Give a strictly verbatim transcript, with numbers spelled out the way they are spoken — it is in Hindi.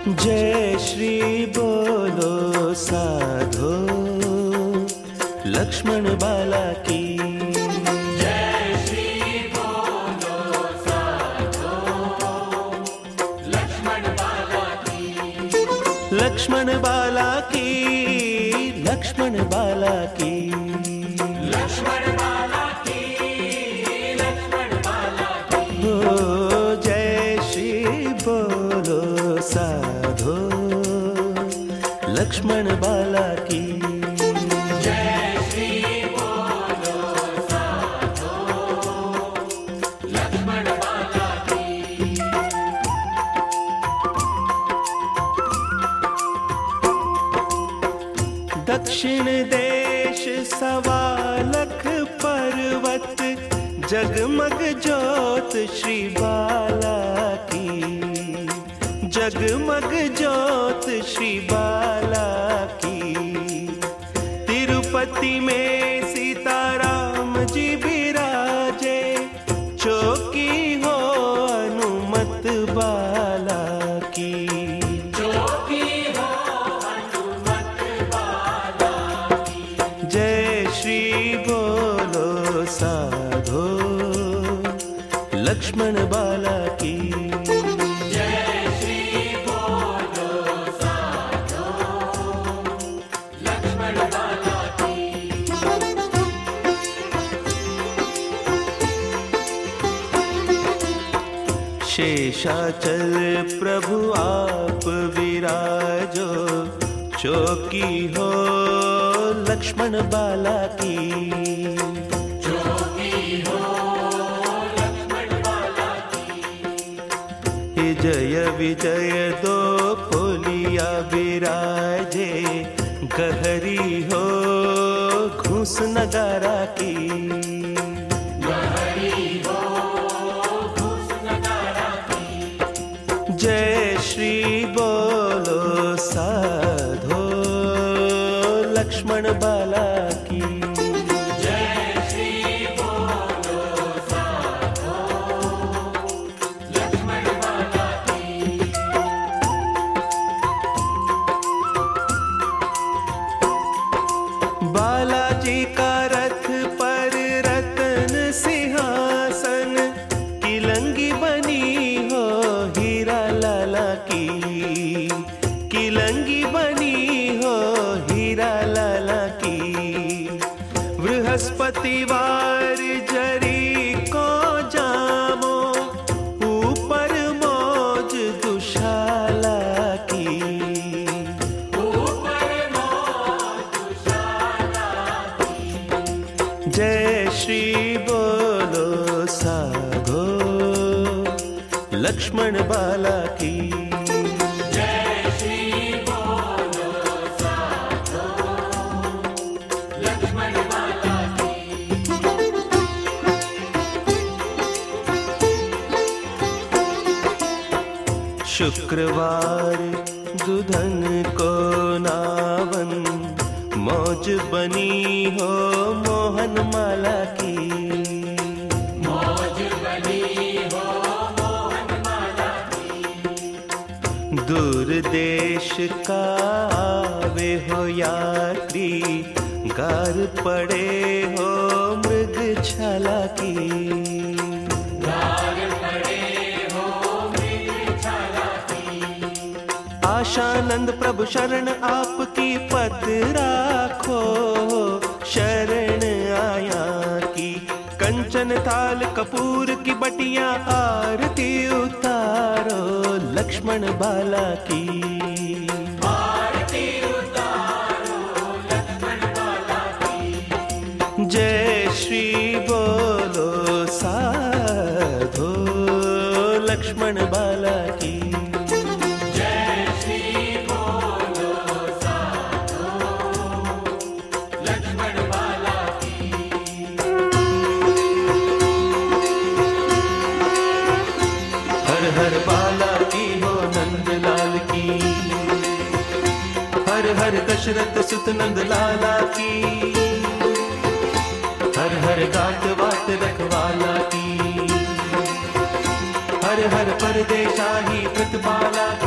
जय श्री बोलो साधो लक्ष्मण बाला की। जय श्री बोलो साधो लक्ष्मण बाला की। लक्ष्मण बाला की, लक्ष्मण बाला की, लक्ष्मण बाला की, लक्ष्मण बाला की। ओ जय श्री बोलो साधो लक्ष्मण बाला की। जय श्री बोलो साधो लक्ष्मण बाला की। दक्षिण देश सवा लख पर्वत जगमग ज्योत श्री बाला की। जगमग ज्योत श्री बाला की। तिरुपति में सीताराम जी विराजे, चौकी हो हनुमत बाला की। चौकी हो हनुमत बाला की। जय श्री बोलो साधो लक्ष्मण बाला की। जय श्री बोलो साधो लक्ष्मण बाला की। शेषाचल प्रभु आप विराजो, चौकी हो लक्ष्मण बाला की। चौकी हो लक्ष्मण बाला की। जय विजय दो पुलिया विराजे, गहरी हो घूस नगारा की। गहरी हो घूस नगारा की। जय श्री बोलो साधो लक्ष्मण बाला की। जय श्री बोलो साधो लक्ष्मण बाला की। बालाजी का रथ पर रत्न सिंहासन, किलंगी बनी हो हीरा लाला की। किलंगी बनी हो हीरा लाला की। बृहस्पतिवार जरी को जामो, ऊपर मौज दुशाला की। ऊपर मधुशाला की। जय श्री बोलो साधो लक्ष्मण बाला की। जय श्री बोलो साधो लक्ष्मण बाला की। शुक्रवार दुधन को नावन, मौज बनी हो मोहन माला की। मौज बनी हो मोहन माला की। दूर देश का आवे हो यात्री, गार पड़े हो मृग छाला की। गार पड़े हो मृग छाला की। आशानंद प्रभु शरण आपकी पद राखो, शरण आया की। कंचन थाल कपूर की बटिया आरती उतारो लक्ष्मण बाला की। आरती उतारो लक्ष्मण बाला की। जय श्री बोलो साधो लक्ष्मण बाला की। जय श्री बोलो साधो लक्ष्मण बाला की। हर हर बाला की हो नंदलाल की। हर हर दशरथ सुत नंद लाला की। हर हर गात वात रखवाला की। हर हर परदेशाही प्रतिपाला